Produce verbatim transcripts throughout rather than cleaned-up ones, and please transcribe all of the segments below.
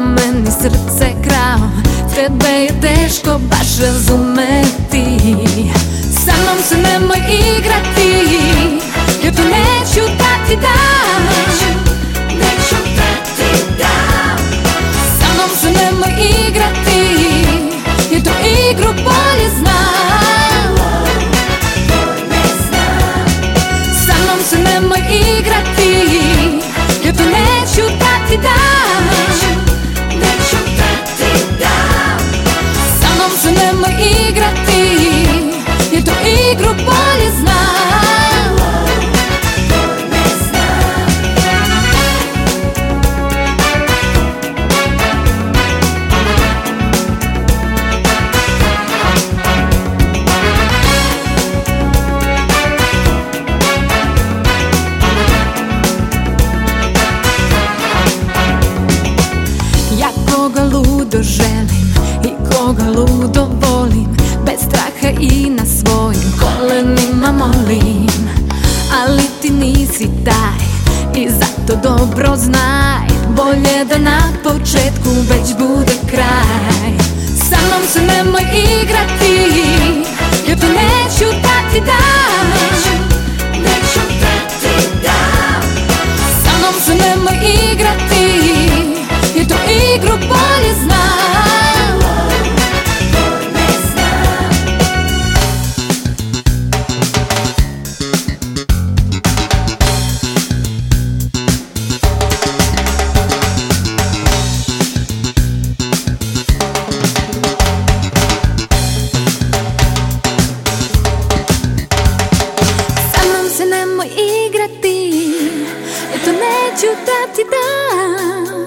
meni srce krao. Tebe je teško baš razumeti. Sa mnom se nemoj igrati, jer to neću da ti dam. Neću da ti dam. Sa mnom se nemoj igrati, jer to igru bolje znam. Sa mnom se nemoj igrati, jer to neću da ti dam. Neću da ti dam. Sa mnom se nemoj igrati, jer to igru bolje znam. Koga ludo želim i koga ludo volim, bez straha i na svojim kolenima molim. Ali ti nisi taj i zato dobro znaj, bolje da na početku već bude kraj. Sa mnom se nemoj igrati, jer to neću da ti dam. Neću da ti dam. Sa mnom se nemoj igrati, jer to igru bolje znam. Ne znam. Sa mnom se nemoj igrati, jer to neću da ti dam.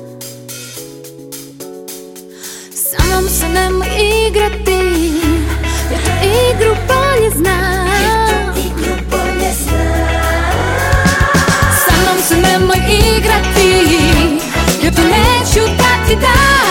Sa mnom se nemoj igrati, jer to igru bolje znam. Sa mnom se nemoj igrati, jer to neću da ti dam.